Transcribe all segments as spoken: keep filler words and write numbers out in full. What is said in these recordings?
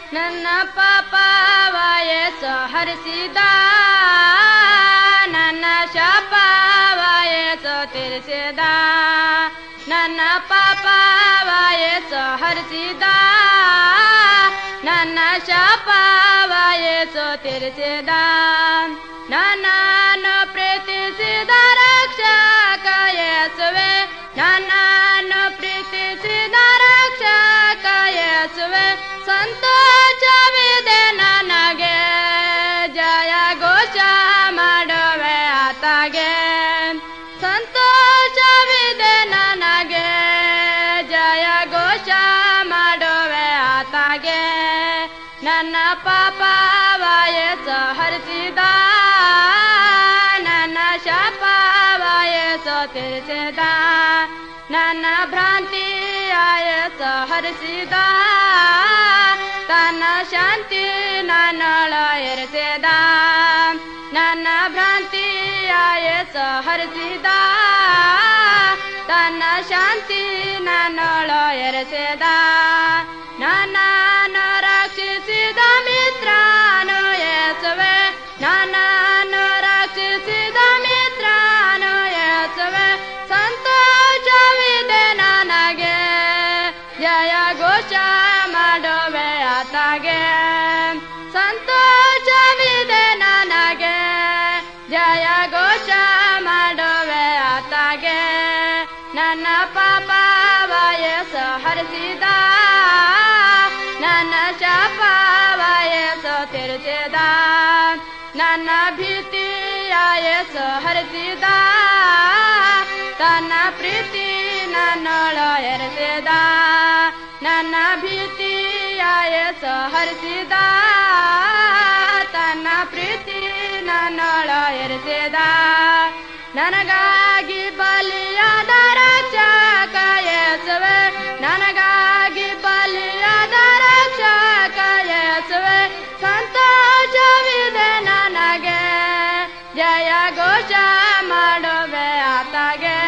ನನ್ನ ಪಾಪವ ಯೇಸು ಹರಿಸಿದ, ನನ್ನ ಶಾಪವ ಯೇಸು ತೀರಿಸಿದ. ನನ್ನ ಪಾಪವ ಯೇಸು ಹರಿಸಿದ, ನನ್ನ ಶಾಪವ ಯೇಸು ತೀರಿಸಿದ. ನನ್ನನ್ನು ಪ್ರೀತಿಸಿದ ರಕ್ಷಕ ಯೇಸುವೆ, ನನ್ನನ್ನು ಪ್ರೀತಿಸಿದ ರಕ್ಷಕ ಯೇಸುವೆ. ಸಂತೋಷವಿದೆ ನನಗೆ, ಜಯ ಘೋಷ ಮಾಡುವೆ ಆತಗೆ. ಸಂತೋಷವಿದೆ ನನಗೆ, ಜಯ ಘೋಷ ಮಾಡುವೆ ಆತಗೆ. ನನ್ನ ಪಾಪವ ಯೇಸು ಹರಿಸಿದ, ನನ್ನ ಶಾಪವ ಯೇಸು ತೀರಿಸಿದ. ನನ್ನ ಭ್ರಾಂತಿಯ ಯೇಸು ಹರಿಸಿದ, ತನ್ನ ಶಾಂತಿ ನನ್ನೊಳ ಇರಿಸಿದ. ನನ್ನ ಭ್ರಾಂತಿಯ ಯೇಸು ಹರಿಸಿದ, ತನ್ನ ಶಾಂತಿ ನನ್ನೊಳ ಇರಿಸಿದ. ನನ್ನನ್ನು ರಕ್ಷಿಸಿದ ಮಿತ್ರನು ಯೇಸುವೆ, ನನ್ನನ್ನು ರಕ್ಷಿಸಿದ ಮಿತ್ರನು ಯೇಸುವೆ. ಸಂತೋಷವಿದೆ ನನಗೆ, ಜಯ ಘೋಷ ಮಾಡುವೆ ಆತಗೆ. ಸಂತೋಷವಿದೆ ನನಗೆ, ಜಯ ಘೋಷ ಮಾಡುವೆ ಆತಗೆ. ನನ್ನ ಪಾಪವ ಯೇಸು ಹರಿಸಿದ, ನನ್ನ ಶಾಪವ ಯೇಸು ತೀರಿಸಿದ. ನನ್ನ ಭೀತಿಯ ಯೇಸು ಹರಿಸಿದ, ತನ್ನ ಪ್ರೀತಿ ನನ್ನೊಳ ಇರಿಸಿದ. ನನ್ನ ಭೀತಿಯ ಯೇಸು ಹರಿಸಿದ, ತನ್ನ ಪ್ರೀತಿ ನನ್ನೊಳ ಇರಿಸಿದ. ನನಗಾಗಿ ಬಲಿಯಾದ ರಕ್ಷಕ ಯೇಸುವೆ, ನನಗಾಗಿ ಬಲಿಯಾದ ರಕ್ಷಕ ಯೇಸುವೆ. ಸಂತೋಷವಿದೆ ನನಗೆ, ಜಯ ಘೋಷ ಮಾಡುವೆ ಆತಗೆ.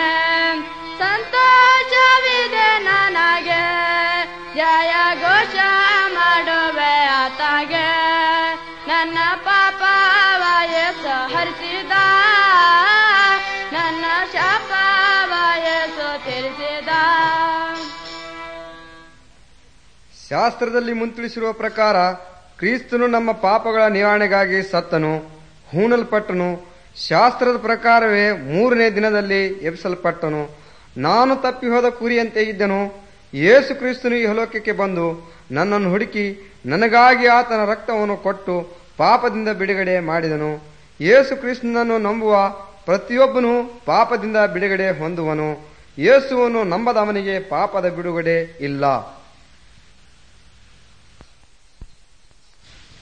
ಸಂತೋಷವಿದೆ ನನಗೆ, ಜಯ ಘೋಷ ಮಾಡುವೆ ಆತಗೆ. ನನ್ನ ಪಾಪವ ಯೇಸು ಹರಿಸಿದ, ನನ್ನ ಶಾಪವ ಯೇಸು ತೀರಿಸಿದ. ಶಾಸ್ತ್ರದಲ್ಲಿ ಮುಂತಿಳಿಸಿರುವ ಪ್ರಕಾರ ಕ್ರಿಸ್ತನು ನಮ್ಮ ಪಾಪಗಳ ನಿವಾರಣೆಗಾಗಿ ಸತ್ತನು, ಹೂಣಲ್ಪಟ್ಟನು. ಶಾಸ್ತ್ರದ ಪ್ರಕಾರವೇ ಮೂರನೇ ದಿನದಲ್ಲಿ ಎಬ್ಬಿಸಲ್ಪಟ್ಟನು. ನಾನು ತಪ್ಪಿ ಹೋದ ಕುರಿಯಂತೆ ಇದ್ದನು. ಯೇಸು ಕ್ರಿಸ್ತನು ಈ ಲೋಕಕ್ಕೆ ಬಂದು ನನ್ನನ್ನು ಹುಡುಕಿ ನನಗಾಗಿ ಆತನ ರಕ್ತವನ್ನು ಕೊಟ್ಟು ಪಾಪದಿಂದ ಬಿಡುಗಡೆ ಮಾಡಿದನು. ಯೇಸು ಕ್ರಿಸ್ತನನ್ನು ನಂಬುವ ಪ್ರತಿಯೊಬ್ಬನು ಪಾಪದಿಂದ ಬಿಡುಗಡೆ ಹೊಂದುವನು. ಯೇಸುವನ್ನು ನಂಬದವನಿಗೆ ಪಾಪದ ಬಿಡುಗಡೆ ಇಲ್ಲ.